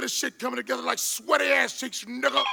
of this shit coming together like sweaty ass cheeks, nigga.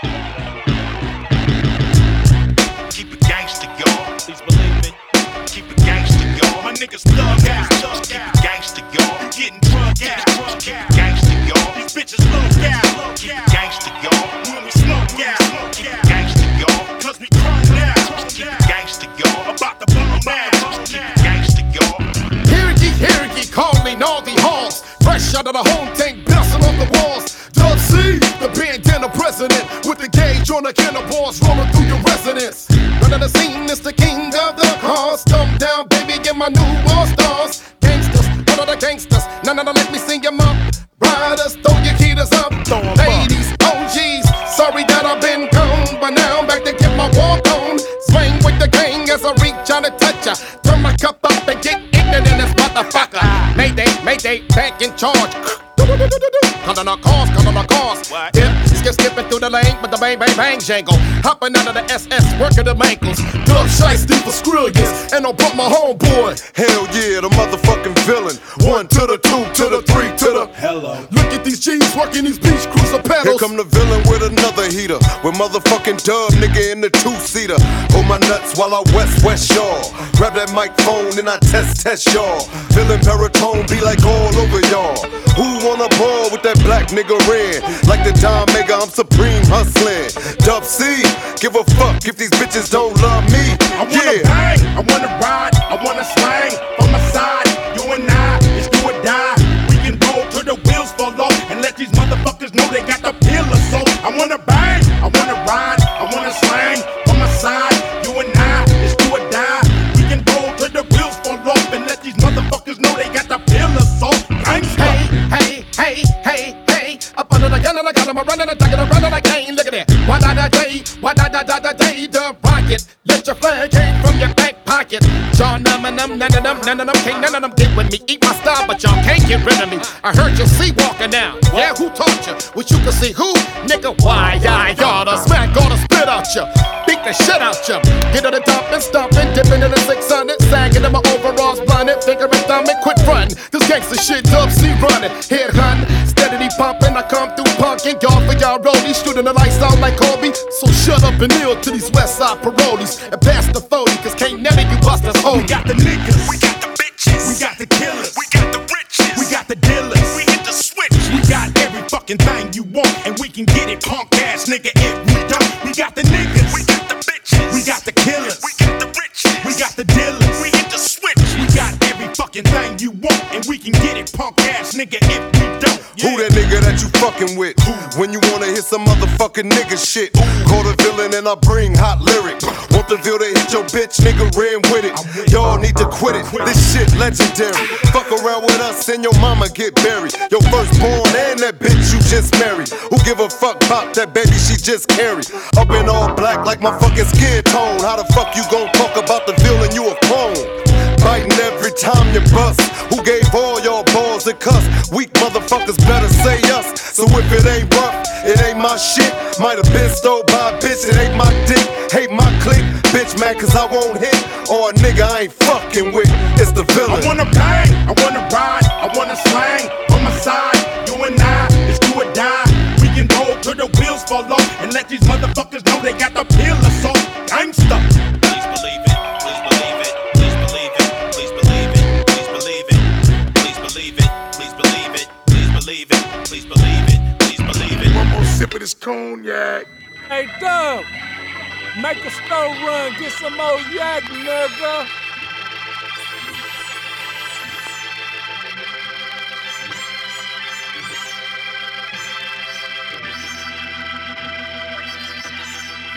Keep it gangsta, y'all. Please believe it. Keep it gangsta, y'all. My niggas thug out. Keep it gangsta, y'all. You getting drunk out. Keep it gangsta, y'all. These bitches low out. Keep it gangsta, y'all. When we smoke out. Keep it gangsta, y'all. Cause we chrome out. Keep it gangsta, y'all. About to bomb out. Keep it gangsta, y'all. Hear ye, calling all the halls. Fresh out of the home tank, bouncing on the walls. Dub C, the bandana president, with the gauge on the cannonballs rolling through your residence. None of the scene is the king of the cars. Thumb down, baby, get my new all stars. Gangsters, one of the gangsters. None of them let me sing them up. Riders, throw your heaters up. Ladies, OGs, sorry that I've been gone, but now I'm back to get my walk on. Swing with the gang as I reach out and touch ya. Turn my cup up and get ignorant in this motherfucker. Mayday, back in charge. Cut on our cars. Yeah, skipping through the lane, but the bang jangle. Hopping out of the SS, working the ankles. Dub shiesty for Skrillions, and I brought my homeboy. Hell yeah, the motherfucking villain. 1 to the 2 to the 3 to the hello. Look at these G's working these beach cruiser pedals. Here come the villain with another heater. With motherfucking Dub, nigga in the 2-seater. Hold my nuts while I west y'all. Grab that microphone and I test y'all. Villain baritone be like all over y'all. Who wanna ball with that black nigga red? Like the Don Mega, I'm supreme hustling. Dub C, give a fuck if these bitches don't love me. I wanna bang, I wanna ride, I wanna slang. On my side, you and I, it's do or die. We can roll till the wheels fall off and let these motherfuckers know they got the pill or so. I wanna bang, I wanna ride, I wanna slang. On my side, you and I, it's do or die. We can roll till the wheels fall off and let these motherfuckers know they got the pill or so. Hey, up under the gun and I got him a running, attacking, a running again. Look at that. Why day, the rocket. Let your flag hang from your back pocket. Y'all none of them, can't none of them get with me. Eat my style, but y'all can't get rid of me. I heard you see walking down. Yeah, who taught you? Wish you could see who? Nigga, why I oughta smack, oughta spit out ya. Beat the shit out ya. Get to the top and stomping, dipping in the 600, sagging in my overalls, blinded, finger and thumb and quit frontin'. This gangsta shit, Dub C running, head hunting, steadily pumping. I come through punkin', y'all for y'all rollies, shooting the lights out like Kobe. So shut up and kneel to these West Side parolees and pass the 40, cause can't none of you busters hold. we got the niggas, We got the bitches. we got the killers, We got the riches. we got the dealers. We hit the switch. We got every fucking thing you want, and we can get it, punk ass nigga, if we don't. We got the niggas, We got the bitches. we got the killers, We got the riches. we got the dealers. We hit the switch. We got every fucking thing you want, and we can get it, punk ass nigga, if we don't. Who that nigga that you fucking with? When you wanna hear some motherfucking nigga shit. Call the villain and I bring hot lyrics. Want the Ville to hit your bitch, nigga, ran with it. Y'all need to quit it, this shit legendary. Fuck around with us and your mama get buried. Your firstborn and that bitch you just married. Who give a fuck about that baby she just carried? Up in all black like my fucking skin tone. How the fuck you gon' talk about the villain, you a clone? Biting every time you bust. Who gave all y'all balls to cuss? Weak motherfuckers better say us. So if it ain't rough, it ain't my shit. Might've been stole by a bitch, it ain't my dick. Hate my clique, bitch mad cause I won't hit. Or a nigga I ain't fucking with, it's the villain. I wanna bang, I wanna ride, I wanna slang. On my side, you and I, it's do or die. We can roll till the wheels fall off and let these motherfuckers know they got the pill or so. Gangsta. Please believe it. Please believe it. Please believe it. Please believe it. Please believe it. Please believe it. Please believe it. Please believe it. Please believe it. Please believe it. One more sip of this cognac. Hey, Dub, make a store run, get some more yak, nigga.